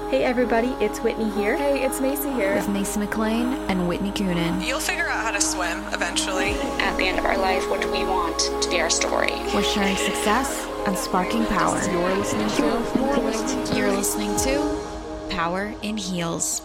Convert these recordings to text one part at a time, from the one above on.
Hey everybody, it's Whitney here. Hey, it's Macy here. With Macy McLean and Whitney Coonan. You'll figure out how to swim eventually. At the end of our life, what do we want to be our story? We're sharing success and sparking power. You're listening to Power in Heels.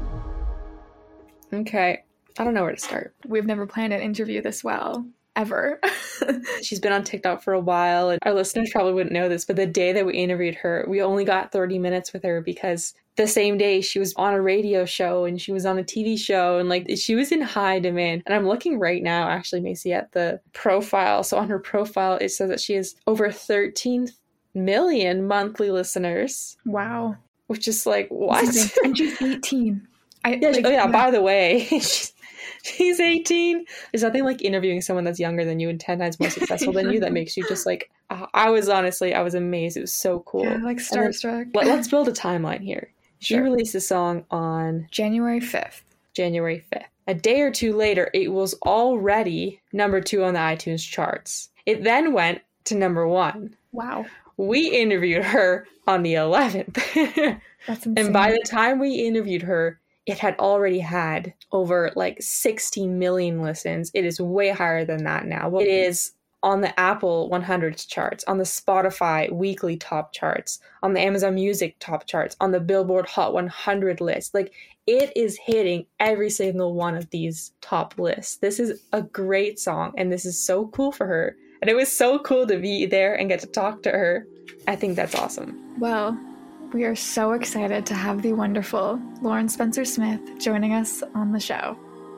Okay, I don't know where to start. We've never planned an interview this well. Ever. She's been on TikTok for a while, and our listeners probably wouldn't know this, but the day that we interviewed her, we only got 30 minutes with her because the same day she was on a radio show and she was on a TV show, and like she was in high demand. And I'm looking right now, actually, Macy, at the profile. So on her profile, it says that she has over 13 million monthly listeners. Wow. Which is like, what? And she's 18. By the way, she's 18. There's nothing like interviewing someone that's younger than you and 10 times more successful than you that makes you just like, I was amazed. It was so cool. Yeah, like starstruck. Let's build a timeline here. She released a song on January 5th. A day or two later, it was already number 2 on the iTunes charts. It then went to number 1. Wow. We interviewed her on the 11th. That's insane. And by the time we interviewed her, it had already had over like 16 million listens. It is way higher than that now. It is on the Apple 100 charts, on the Spotify weekly top charts, on the Amazon Music top charts, on the Billboard Hot 100 list. Like, it is hitting every single one of these top lists. This is a great song, and this is so cool for her. And it was so cool to be there and get to talk to her. I think that's awesome. Well, we are so excited to have the wonderful Lauren Spencer-Smith joining us on the show.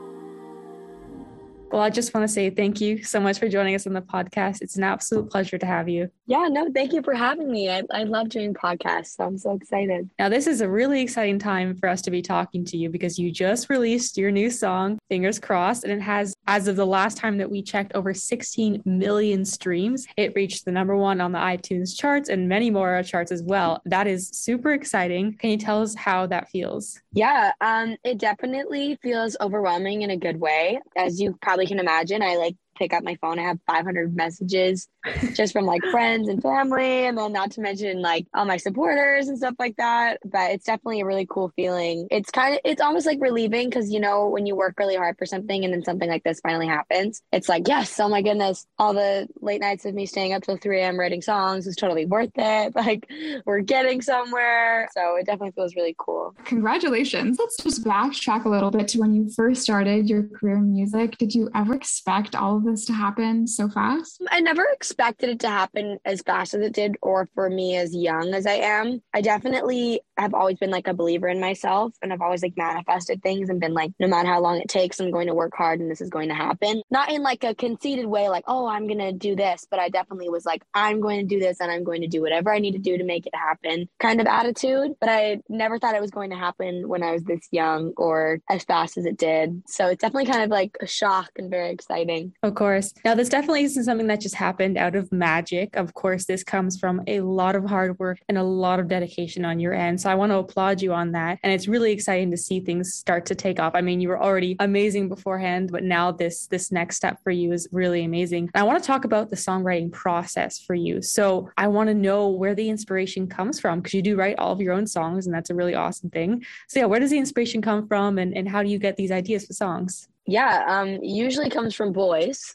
Well, I just want to say thank you so much for joining us on the podcast. It's an absolute pleasure to have you. Yeah, no, thank you for having me. I love doing podcasts, so I'm so excited. Now, this is a really exciting time for us to be talking to you because you just released your new song, Fingers Crossed, and it has, as of the last time that we checked, over 16 million streams. It reached the number 1 on the iTunes charts and many more charts as well. That is super exciting. Can you tell us how that feels? Yeah, it definitely feels overwhelming in a good way. As you probably can imagine, I pick up my phone, I have 500 messages just from friends and family, and then not to mention all my supporters and stuff like that. But it's definitely a really cool feeling. It's almost relieving because when you work really hard for something and then something like this finally happens, it's yes, oh my goodness, all the late nights of me staying up till 3 a.m. writing songs is totally worth it. We're getting somewhere. So it definitely feels really cool. Congratulations. Let's just backtrack a little bit to when you first started your career in music. Did you ever expect all of this to happen so fast? I never expected it to happen as fast as it did, or for me as young as I am. I definitely have always been a believer in myself, and I've always manifested things and been no matter how long it takes, I'm going to work hard and this is going to happen. Not in a conceited way, oh, I'm going to do this, but I definitely was I'm going to do this and I'm going to do whatever I need to do to make it happen kind of attitude. But I never thought it was going to happen when I was this young or as fast as it did. So it's definitely kind of a shock and very exciting. Of course. Now, this definitely isn't something that just happened out of magic. Of course, this comes from a lot of hard work and a lot of dedication on your end. So I want to applaud you on that. And it's really exciting to see things start to take off. I mean, you were already amazing beforehand, but now this next step for you is really amazing. And I want to talk about the songwriting process for you. So I want to know where the inspiration comes from, because you do write all of your own songs, and that's a really awesome thing. So yeah, where does the inspiration come from, and how do you get these ideas for songs? Yeah, usually comes from boys.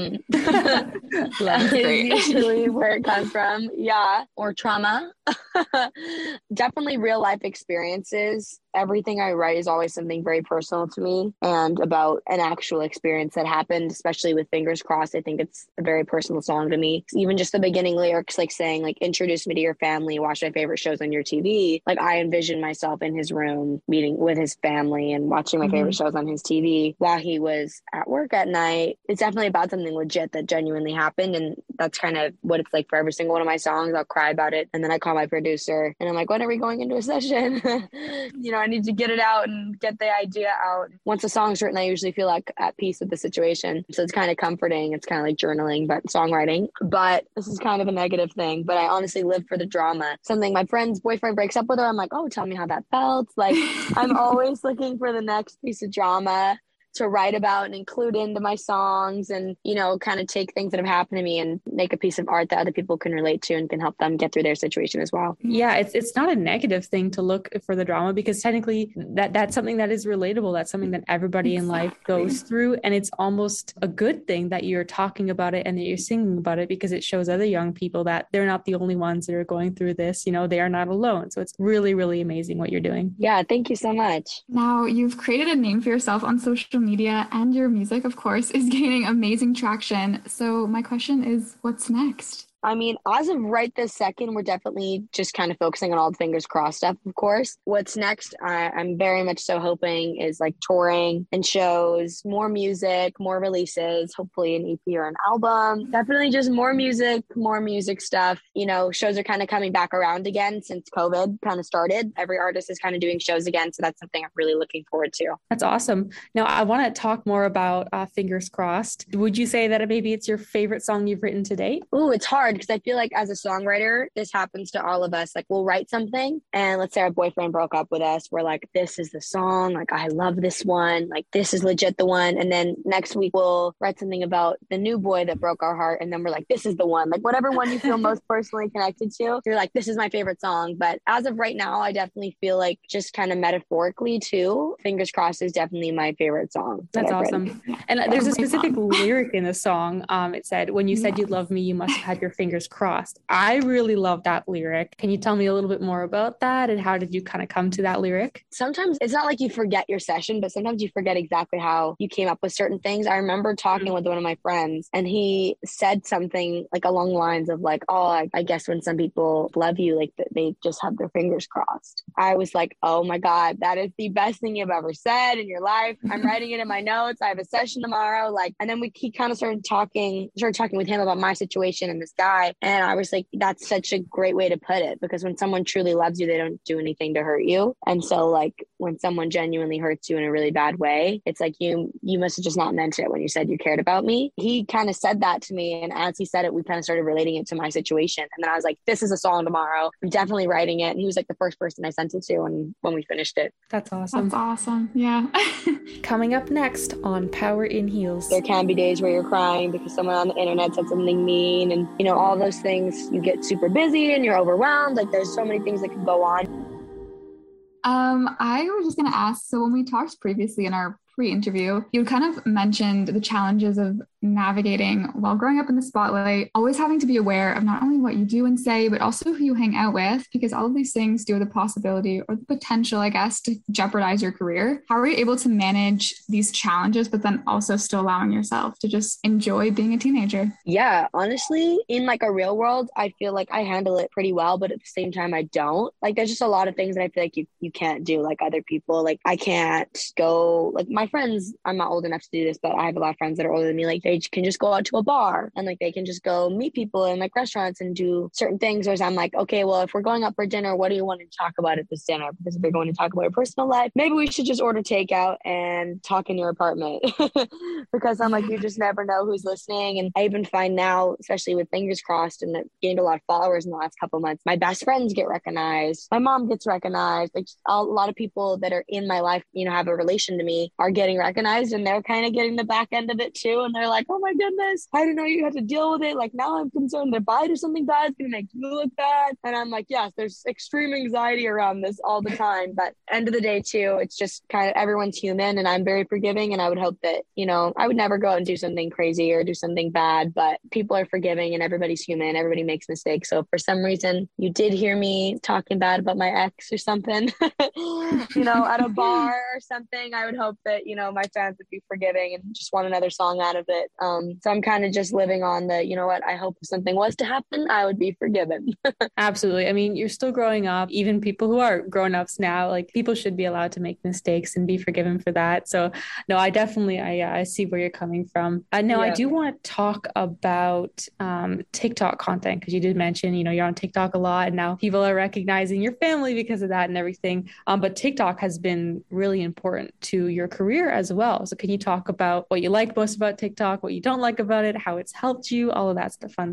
That's great. Usually where it comes from. Yeah. Or trauma. Definitely real life experiences. Everything I write is always something very personal to me and about an actual experience that happened, especially with Fingers Crossed. I think it's a very personal song to me. Even just the beginning lyrics, saying, introduce me to your family, watch my favorite shows on your TV. I envisioned myself in his room, meeting with his family and watching my favorite shows on his TV while he was at work at night. It's definitely about something legit that genuinely happened. And that's kind of what it's for every single one of my songs. I'll cry about it. And then I call my producer and I'm when are we going into a session? I need to get it out and get the idea out. Once a song's written, I usually feel at peace with the situation. So it's kind of comforting. It's kind of journaling, but songwriting. But this is kind of a negative thing. But I honestly live for the drama. Something my friend's boyfriend breaks up with her. I'm oh, tell me how that felt. I'm always looking for the next piece of drama to write about and include into my songs, and, you know, kind of take things that have happened to me and make a piece of art that other people can relate to and can help them get through their situation as well. Yeah, it's not a negative thing to look for the drama, because technically that's something that is relatable. That's something that everybody in life goes through. And it's almost a good thing that you're talking about it and that you're singing about it, because it shows other young people that they're not the only ones that are going through this. You know, they are not alone. So it's really, really amazing what you're doing. Yeah, thank you so much. Now, you've created a name for yourself on social media, and your music, of course, is gaining amazing traction. So my question is, what's next? I mean, as of right this second, we're definitely just kind of focusing on all the fingers crossed stuff, of course. What's next, I'm very much so hoping, is like touring and shows, more music, more releases, hopefully an EP or an album. Definitely just more music stuff. You know, shows are kind of coming back around again since COVID kind of started. Every artist is kind of doing shows again. So that's something I'm really looking forward to. That's awesome. Now, I want to talk more about Fingers Crossed. Would you say that maybe it's your favorite song you've written to date? Ooh, it's hard, because I feel like as a songwriter, this happens to all of us. Like, we'll write something, and let's say our boyfriend broke up with us. We're like, this is the song. Like, I love this one. Like, this is legit the one. And then next week we'll write something about the new boy that broke our heart. And then we're like, this is the one. Like, whatever one you feel most personally connected to, you're like, this is my favorite song. But as of right now, I definitely feel like, just kind of metaphorically too, Fingers Crossed is definitely my favorite song. That's awesome. And there's a specific lyric in the song. It said, when you said you love me, you must have had your fingers crossed. I really love that lyric. Can you tell me a little bit more about that, and how did you kind of come to that lyric? Sometimes it's not like you forget your session, but sometimes you forget exactly how you came up with certain things. I remember talking with one of my friends, and he said something like along the lines of like, oh, I guess when some people love you, like they just have their fingers crossed. I was like, oh my God, that is the best thing you've ever said in your life. I'm writing it in my notes. I have a session tomorrow. Like, and then he kind of started talking with him about my situation and this guy. And I was like, that's such a great way to put it, because when someone truly loves you, they don't do anything to hurt you. And so like, when someone genuinely hurts you in a really bad way, it's like you must have just not meant it when you said you cared about me. He kind of said that to me. And as he said it, we kind of started relating it to my situation. And then I was like, this is a song tomorrow. I'm definitely writing it. And he was like the first person I sent it to. And when we finished it. That's awesome. That's awesome. Yeah. Coming up next on Power in Heels. There can be days where you're crying because someone on the internet said something mean, and, you know, all those things. You get super busy and you're overwhelmed. Like, there's so many things that can go on. I was just going to ask, so when we talked previously in our pre-interview, you kind of mentioned the challenges of navigating while growing up in the spotlight, always having to be aware of not only what you do and say, but also who you hang out with, because all of these things do have the possibility or the potential, I guess, to jeopardize your career. How are you able to manage these challenges, but then also still allowing yourself to just enjoy being a teenager? Yeah, honestly, in like a real world, I feel like I handle it pretty well, but at the same time, I don't. Like, there's just a lot of things that I feel like you can't do like other people. Like, I can't go, like my friends, I'm not old enough to do this, but I have a lot of friends that are older than me. Like, they can just go out to a bar and like they can just go meet people in like restaurants and do certain things. Whereas I'm like, okay, well, if we're going out for dinner, what do you want to talk about at this dinner? Because if we're going to talk about your personal life, maybe we should just order takeout and talk in your apartment. Because I'm like, you just never know who's listening. And I even find now, especially with Fingers Crossed, and that gained a lot of followers in the last couple of months, my best friends get recognized, my mom gets recognized, like a lot of people that are in my life, you know, have a relation to me, are getting recognized, and they're kind of getting the back end of it too. And they're like, oh my goodness, I didn't know you had to deal with it. Like, now I'm concerned that if I do something bad, it's gonna make you look bad. And I'm like, yes, there's extreme anxiety around this all the time. But end of the day too, it's just kind of everyone's human, and I'm very forgiving. And I would hope that, you know, I would never go out and do something crazy or do something bad, but people are forgiving and everybody's human. Everybody makes mistakes. So if for some reason you did hear me talking bad about my ex or something, you know, at a bar or something, I would hope that, you know, my fans would be forgiving and just want another song out of it. So I'm kind of just living on the, you know what, I hope if something was to happen, I would be forgiven. Absolutely. I mean, you're still growing up. Even people who are grown-ups now, like, people should be allowed to make mistakes and be forgiven for that. So no, I definitely, I see where you're coming from. Now, I do want to talk about TikTok content, because you did mention, you know, you're on TikTok a lot, and now people are recognizing your family because of that and everything. But TikTok has been really important to your career as well. So can you talk about what you like most about TikTok, what you don't like about it, how it's helped you, all of that fun stuff?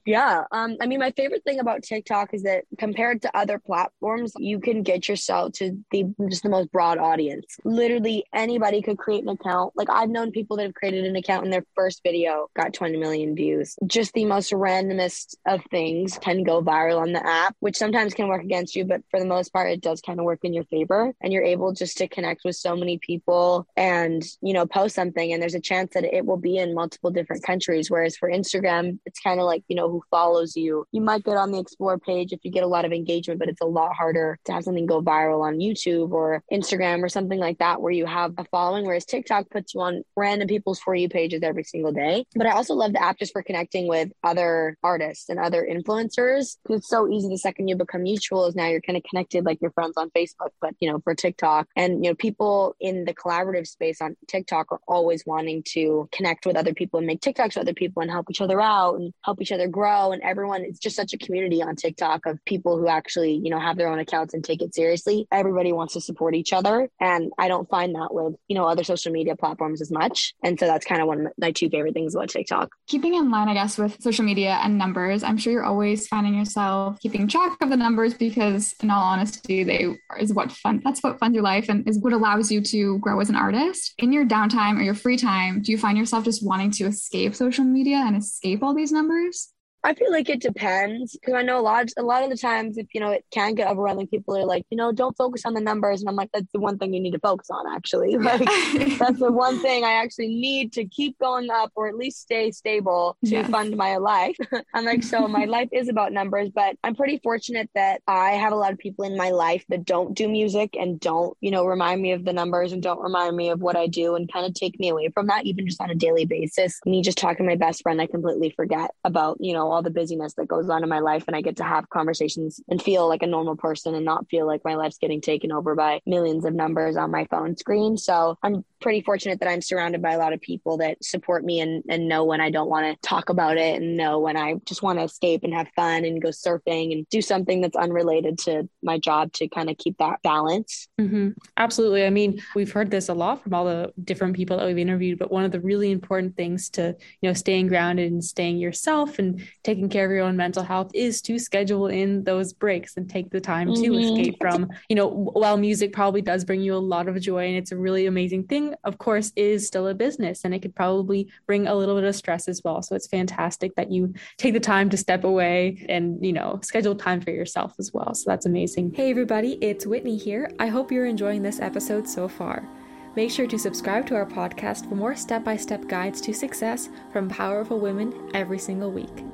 Yeah. I mean, my favorite thing about TikTok is that compared to other platforms, you can get yourself to just the most broad audience. Literally anybody could create an account. Like I've known people that have created an account and their first video got 20 million views. Just the most randomest of things can go viral on the app, which sometimes can work against you, but for the most part, it does kind of work in your favor. And you're able just to connect with so many people and, post something. And there's a chance that it will be in multiple different countries. Whereas for Instagram, it's kind of like, who follows you. You might get on the explore page if you get a lot of engagement, but it's a lot harder to have something go viral on YouTube or Instagram or something like that where you have a following, whereas TikTok puts you on random people's For You pages every single day. But I also love the app just for connecting with other artists and other influencers, because it's so easy the second you become mutual is now you're kind of connected like your friends on Facebook, but for TikTok. And people in the collaborative space on TikTok are always wanting to connect with other people and make TikToks with other people and help each other out and help each other grow. And everyone, it's just such a community on TikTok of people who actually, have their own accounts and take it seriously. Everybody wants to support each other. And I don't find that with, other social media platforms as much. And so that's kind of one of my two favorite things about TikTok. Keeping in line, I guess, with social media and numbers, I'm sure you're always finding yourself keeping track of the numbers because in all honesty, that's what funds your life and is what allows you to grow as an artist. In your downtime or your free time, do you find yourself just wanting to escape social media and escape all these numbers? I feel like it depends, because I know a lot of the times if, it can get overwhelming, people are like, don't focus on the numbers. And I'm like, that's the one thing you need to focus on, actually. Like, that's the one thing I actually need to keep going up or at least stay stable to fund my life. I'm like, so my life is about numbers, but I'm pretty fortunate that I have a lot of people in my life that don't do music and don't, remind me of the numbers and don't remind me of what I do and kind of take me away from that, even just on a daily basis. Me just talking to my best friend, I completely forget about, all the busyness that goes on in my life, and I get to have conversations and feel like a normal person and not feel like my life's getting taken over by millions of numbers on my phone screen. So I'm pretty fortunate that I'm surrounded by a lot of people that support me and know when I don't want to talk about it and know when I just want to escape and have fun and go surfing and do something that's unrelated to my job to kind of keep that balance. Mm-hmm. Absolutely. I mean, we've heard this a lot from all the different people that we've interviewed, but one of the really important things to, staying grounded and staying yourself and taking care of your own mental health is to schedule in those breaks and take the time to escape from, while music probably does bring you a lot of joy and it's a really amazing thing, of course, is still a business and it could probably bring a little bit of stress as well. So it's fantastic that you take the time to step away and, schedule time for yourself as well. So that's amazing. Hey, everybody, it's Whitney here. I hope you're enjoying this episode so far. Make sure to subscribe to our podcast for more step-by-step guides to success from powerful women every single week.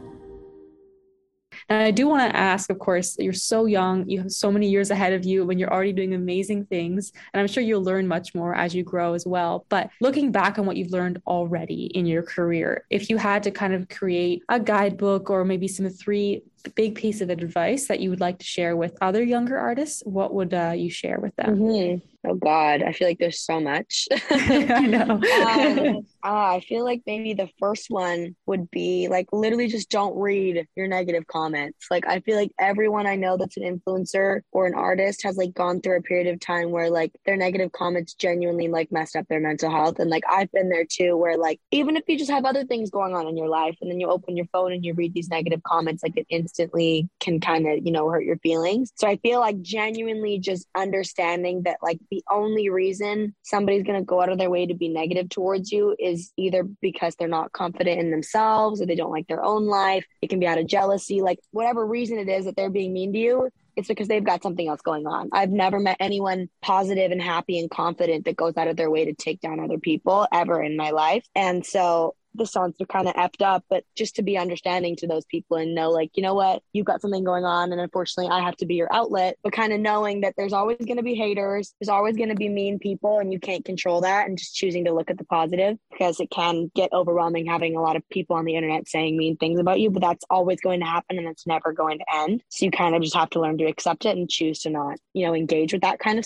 And I do want to ask, of course, you're so young, you have so many years ahead of you when you're already doing amazing things. And I'm sure you'll learn much more as you grow as well. But looking back on what you've learned already in your career, if you had to kind of create a guidebook or maybe some 3 big piece of advice that you would like to share with other younger artists, what would you share with them? Mm-hmm. Oh God, I feel like there's so much. I know. I feel like maybe the first one would be like literally just don't read your negative comments. Like I feel like everyone I know that's an influencer or an artist has like gone through a period of time where like their negative comments genuinely like messed up their mental health. And like I've been there too, where like even if you just have other things going on in your life and then you open your phone and you read these negative comments, like it instantly can kind of, hurt your feelings. So I feel like genuinely just understanding that like the only reason somebody's going to go out of their way to be negative towards you is either because they're not confident in themselves or they don't like their own life. It can be out of jealousy, like whatever reason it is that they're being mean to you, it's because they've got something else going on. I've never met anyone positive and happy and confident that goes out of their way to take down other people ever in my life. And so this sounds kind of effed up, but just to be understanding to those people and know like, you know what, you've got something going on and unfortunately I have to be your outlet, but kind of knowing that there's always going to be haters, there's always going to be mean people and you can't control that, and just choosing to look at the positive, because it can get overwhelming having a lot of people on the internet saying mean things about you, but that's always going to happen and it's never going to end. So you kind of just have to learn to accept it and choose to not, engage with that kind of stuff.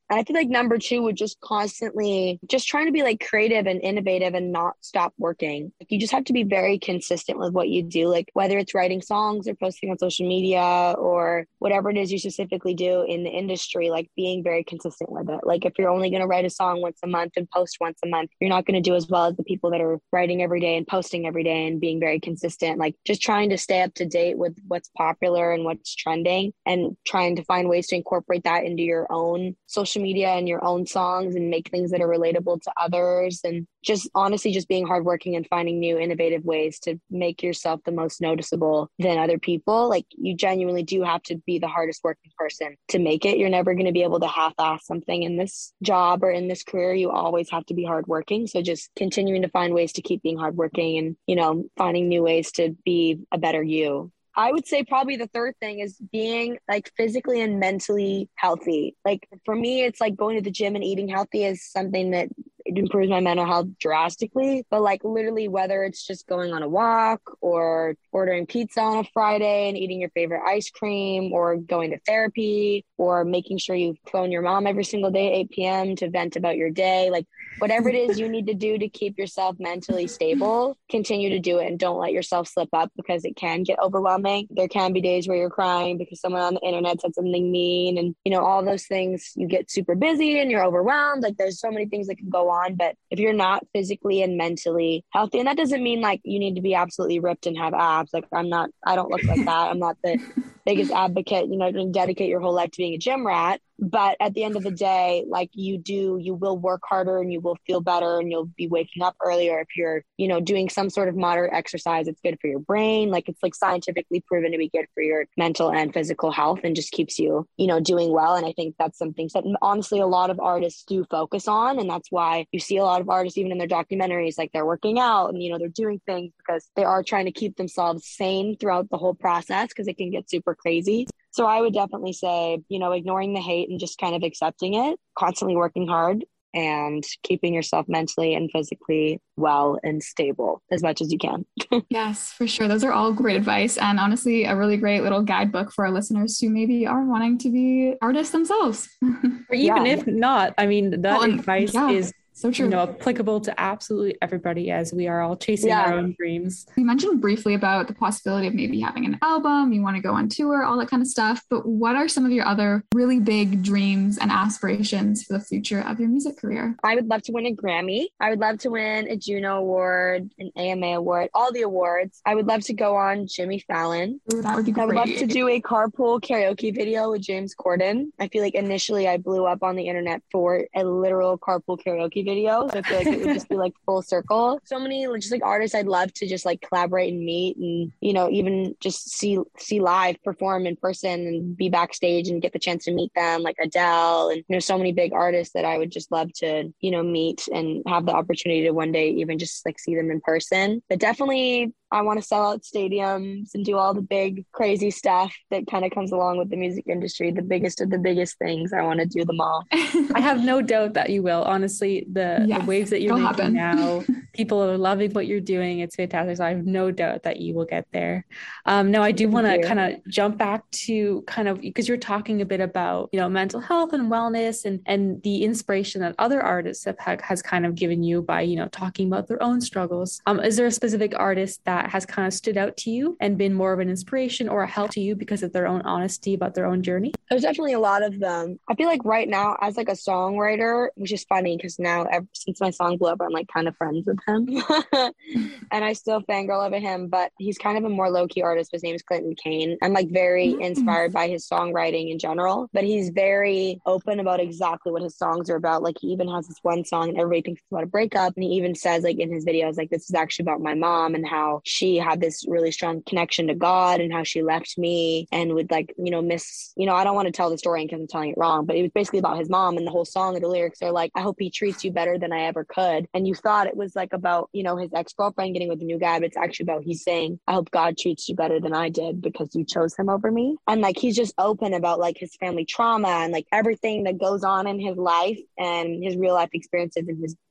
And I feel like number two would just constantly just trying to be like creative and innovative and not stop working. Like, you just have to be very consistent with what you do, like whether it's writing songs or posting on social media or whatever it is you specifically do in the industry, like being very consistent with it. Like if you're only going to write a song once a month and post once a month, you're not going to do as well as the people that are writing every day and posting every day and being very consistent. Like just trying to stay up to date with what's popular and what's trending and trying to find ways to incorporate that into your own social media and your own songs and make things that are relatable to others. And just honestly, just being hardworking and finding new innovative ways to make yourself the most noticeable than other people. Like you genuinely do have to be the hardest working person to make it. You're never going to be able to half-ass something in this job or in this career. You always have to be hardworking. So just continuing to find ways to keep being hardworking and, you know, finding new ways to be a better you. I would say probably the third thing is being like physically and mentally healthy. Like for me, it's like going to the gym and eating healthy is something that it improves my mental health drastically. But like literally, whether it's just going on a walk or ordering pizza on a Friday and eating your favorite ice cream or going to therapy or making sure you phone your mom every single day at 8 p.m. to vent about your day, like whatever it is you need to do to keep yourself mentally stable, continue to do it and don't let yourself slip up because it can get overwhelming. There can be days where you're crying because someone on the internet said something mean and, you know, all those things. You get super busy and you're overwhelmed. Like there's so many things that can go on. But if you're not physically and mentally healthy, and that doesn't mean like you need to be absolutely ripped and have abs. Like I don't look like that. I'm not the biggest advocate, you know, to dedicate your whole life to being a gym rat. But at the end of the day, like you will work harder and you will feel better and you'll be waking up earlier if you're, you know, doing some sort of moderate exercise. It's good for your brain. Like it's like scientifically proven to be good for your mental and physical health and just keeps you, you know, doing well. And I think that's something that honestly a lot of artists do focus on. And that's why you see a lot of artists, even in their documentaries, like they're working out and, you know, they're doing things because they are trying to keep themselves sane throughout the whole process because it can get super crazy. So I would definitely say, you know, ignoring the hate and just kind of accepting it, constantly working hard and keeping yourself mentally and physically well and stable as much as you can. Yes, for sure. Those are all great advice. And honestly, a really great little guidebook for our listeners who maybe are wanting to be artists themselves. Or even if not, I mean, that advice is so true. You know, applicable to absolutely everybody as we are all chasing our own dreams. You mentioned briefly about the possibility of maybe having an album, you want to go on tour, all that kind of stuff. But what are some of your other really big dreams and aspirations for the future of your music career? I would love to win a Grammy. I would love to win a Juno Award, an AMA Award, all the awards. I would love to go on Jimmy Fallon. Ooh, that would be great. I would love to do a carpool karaoke video with James Corden. I feel like initially I blew up on the internet for a literal carpool karaoke video. So I feel like it would just be like full circle. So many just like artists I'd love to just like collaborate and meet and, you know, even just see live perform in person and be backstage and get the chance to meet them, like Adele and, you know, so many big artists that I would just love to, you know, meet and have the opportunity to one day even just like see them in person. But definitely I want to sell out stadiums and do all the big crazy stuff that kind of comes along with the music industry. The biggest of the biggest things. I want to do them all. I have no doubt that you will. Honestly, the waves that you're making now, people are loving what you're doing. It's fantastic. So I have no doubt that you will get there. No, I do want to kind of jump back to kind of, because you're talking a bit about, you know, mental health and wellness and the inspiration that other artists has kind of given you by, you know, talking about their own struggles. Is there a specific artist that has kind of stood out to you and been more of an inspiration or a help to you because of their own honesty about their own journey? There's definitely a lot of them. I feel like right now as like a songwriter, which is funny because now ever since my song blew up, I'm like kind of friends with him and I still fangirl over him, but he's kind of a more low-key artist. His name is Clinton Kane. I'm like very inspired by his songwriting in general, but he's very open about exactly what his songs are about. Like he even has this one song and everybody thinks it's about a breakup. And he even says like in his videos, like this is actually about my mom and how she had this really strong connection to God and how she left me and would like, you know, miss, you know, I don't want to tell the story because I'm telling it wrong, but it was basically about his mom and the whole song and the lyrics are like, I hope he treats you better than I ever could. And you thought it was like about, you know, his ex-girlfriend getting with a new guy, but it's actually about he's saying, I hope God treats you better than I did because you chose him over me. And like, he's just open about like his family trauma and like everything that goes on in his life and his real life experiences and his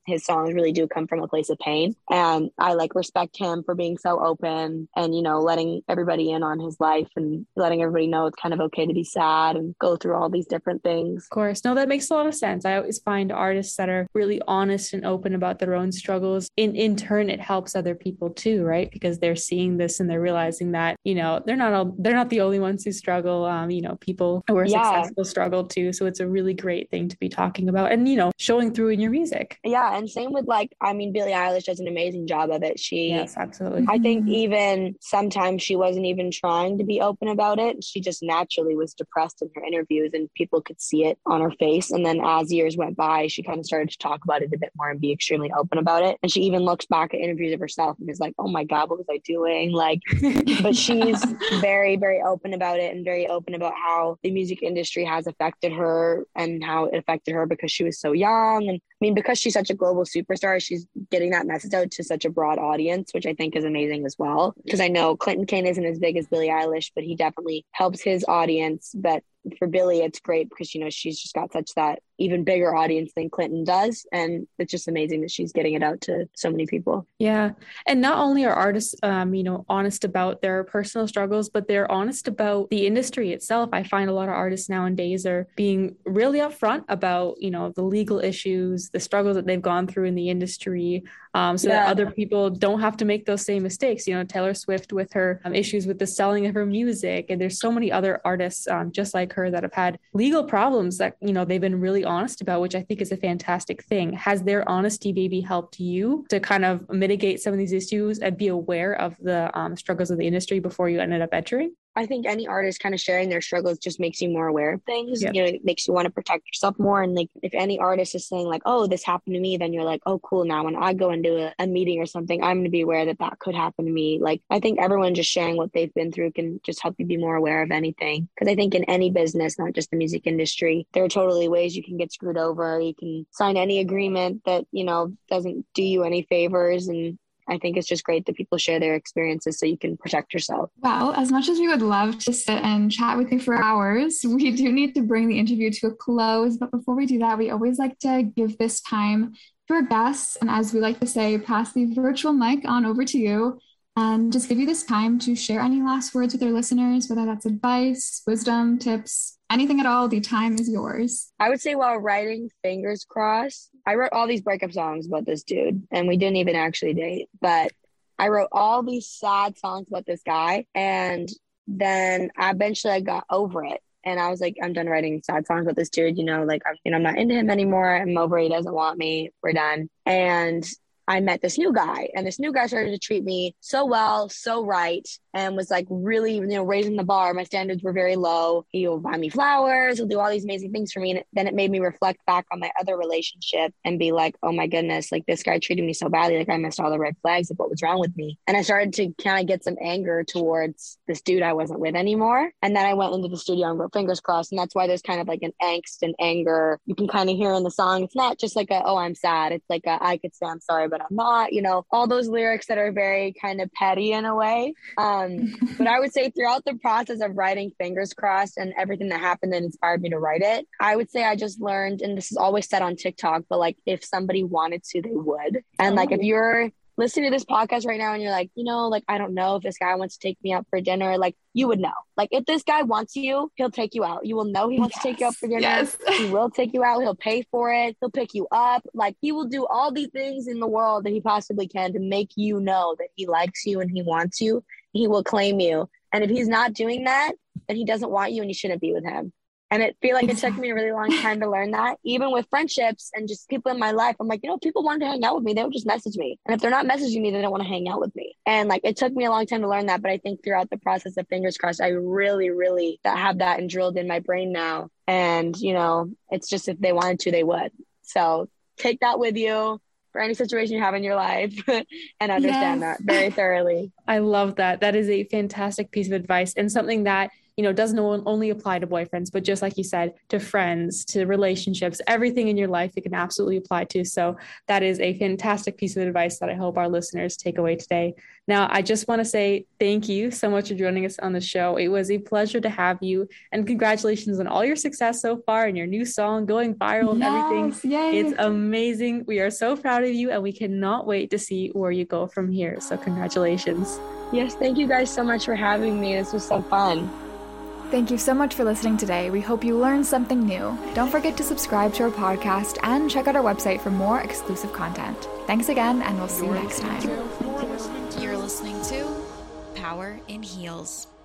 his songs really do come from a place of pain. And I like respect him for being so open and, you know, letting everybody in on his life and letting everybody know it's kind of okay to be sad and go through all these different things. Of course. No, that makes a lot of sense. I always find artists that are really honest and open about their own struggles. In turn, it helps other people too, right? Because they're seeing this and they're realizing that, you know, they're not the only ones who struggle. You know, people who are successful struggle too. So it's a really great thing to be talking about and, you know, showing through in your music. Yeah. And same with like, I mean, Billie Eilish does an amazing job of it. Yes, absolutely. I think even sometimes she wasn't even trying to be open about it. She just naturally was depressed in her interviews and people could see it on her face. And then as years went by, she kind of started to talk about it a bit more and be extremely open about it. And she even looks back at interviews of herself and is like, oh my God, what was I doing? Like, but she's very, very open about it and very open about how the music industry has affected her and how it affected her because she was so young. And I mean, because she's such a global superstar, she's getting that message out to such a broad audience, which I think is amazing as well. Because I know Clinton Kane isn't as big as Billie Eilish, but he definitely helps his audience. But for Billie, it's great because, you know, she's just got such that even bigger audience than Clinton does. And it's just amazing that she's getting it out to so many people. Yeah. And not only are artists, you know, honest about their personal struggles, but they're honest about the industry itself. I find a lot of artists nowadays are being really upfront about, you know, the legal issues, the struggles that they've gone through in the industry, that other people don't have to make those same mistakes. You know, Taylor Swift with her issues with the selling of her music. And there's so many other artists just like her that have had legal problems that, you know, they've been really honest about, which I think is a fantastic thing. Has their honesty maybe helped you to kind of mitigate some of these issues and be aware of the struggles of the industry before you ended up entering? I think any artist kind of sharing their struggles just makes you more aware of things. Yep. You know, it makes you want to protect yourself more. And like, if any artist is saying like, oh, this happened to me, then you're like, oh, cool. Now when I go into a meeting or something, I'm going to be aware that that could happen to me. Like, I think everyone just sharing what they've been through can just help you be more aware of anything. Because I think in any business, not just the music industry, there are totally ways you can get screwed over. You can sign any agreement that, you know, doesn't do you any favors. And I think it's just great that people share their experiences so you can protect yourself. Well, as much as we would love to sit and chat with you for hours, we do need to bring the interview to a close. But before we do that, we always like to give this time to our guests. And as we like to say, pass the virtual mic on over to you and just give you this time to share any last words with our listeners, whether that's advice, wisdom, tips, anything at all. The time is yours. I would say while writing Fingers Crossed, I wrote all these breakup songs about this dude and we didn't even actually date, but I wrote all these sad songs about this guy. And then eventually I got over it. And I was like, I'm done writing sad songs about this dude. You know, like, I'm not into him anymore. I'm over it. He doesn't want me. We're done. And I met this new guy, and this new guy started to treat me so well, so right, and was like really, you know, raising the bar. My standards were very low. He'll buy me flowers. He'll do all these amazing things for me. And then it made me reflect back on my other relationship and be like, oh my goodness, like this guy treated me so badly. Like I missed all the red flags of what was wrong with me. And I started to kind of get some anger towards this dude I wasn't with anymore. And then I went into the studio and wrote Fingers Crossed. And that's why there's kind of like an angst and anger you can kind of hear in the song. It's not just like oh, I'm sad. It's like I could say I'm sorry, but I'm not, you know, all those lyrics that are very kind of petty in a way. But I would say throughout the process of writing Fingers Crossed and everything that happened that inspired me to write it, I would say I just learned, and this is always said on TikTok, but like if somebody wanted to, they would. And like if you're listening to this podcast right now and you're like, you know, like, I don't know if this guy wants to take me out for dinner, like you would know. Like if this guy wants you, he'll take you out. You will know he wants to take you out for dinner. Yes. He will take you out. He'll pay for it. He'll pick you up. Like he will do all these things in the world that he possibly can to make you know that he likes you and he wants you. He will claim you. And if he's not doing that, then he doesn't want you and you shouldn't be with him. And it feel like it took me a really long time to learn that. Even with friendships and just people in my life, I'm like, you know, if people wanted to hang out with me, they would just message me. And if they're not messaging me, they don't want to hang out with me. And like, it took me a long time to learn that. But I think throughout the process of Fingers Crossed, I really, really have that and drilled in my brain now. And, you know, it's just if they wanted to, they would. So take that with you for any situation you have in your life and understand that very thoroughly. I love that. That is a fantastic piece of advice and something that doesn't only apply to boyfriends, but just like you said, to friends, to relationships, everything in your life it can absolutely apply to. So that is a fantastic piece of advice that I hope our listeners take away today. Now, I just want to say thank you so much for joining us on the show. It was a pleasure to have you, and congratulations on all your success so far and your new song going viral and everything. Yay. It's amazing. We are so proud of you, and we cannot wait to see where you go from here. So congratulations. Yes, thank you guys so much for having me. This was so fun. Thank you so much for listening today. We hope you learned something new. Don't forget to subscribe to our podcast and check out our website for more exclusive content. Thanks again, and we'll see you next time. You're listening to Power in Heels.